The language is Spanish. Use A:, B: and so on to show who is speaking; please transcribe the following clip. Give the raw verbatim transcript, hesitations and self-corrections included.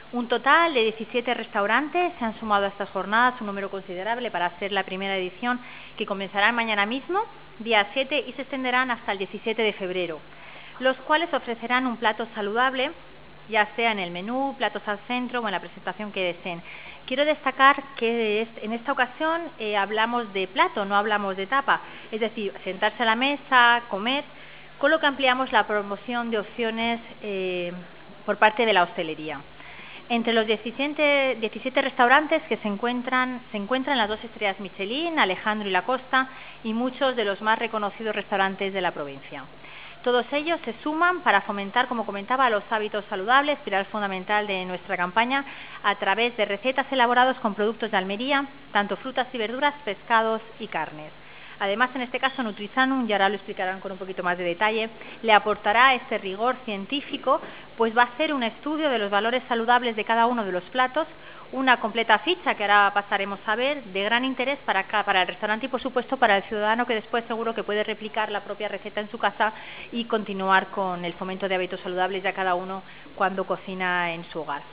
A: Un total de diecisiete restaurantes se han sumado a estas jornadas, un número considerable para ser la primera edición, que comenzarán mañana mismo, día siete, y se extenderán hasta el diecisiete de febrero, los cuales ofrecerán un plato saludable, ya sea en el menú, platos al centro o en la presentación que deseen. Quiero destacar que en esta ocasión eh, hablamos de plato, no hablamos de tapa, es decir, sentarse a la mesa, comer, con lo que ampliamos la promoción de opciones eh, por parte de la hostelería. Entre los diecisiete, diecisiete restaurantes que se encuentran, se encuentran las dos estrellas Michelin, Alejandro y La Costa, y muchos de los más reconocidos restaurantes de la provincia. Todos ellos se suman para fomentar, como comentaba, los hábitos saludables, pilar fundamental de nuestra campaña, a través de recetas elaboradas con productos de Almería, tanto frutas y verduras, pescados y carnes. Además, en este caso, Nutrizanum, y ahora lo explicarán con un poquito más de detalle, le aportará este rigor científico, pues va a hacer un estudio de los valores saludables de cada uno de los platos, una completa ficha que ahora pasaremos a ver, de gran interés para, acá, para el restaurante y, por supuesto, para el ciudadano, que después seguro que puede replicar la propia receta en su casa y continuar con el fomento de hábitos saludables ya cada uno cuando cocina en su hogar.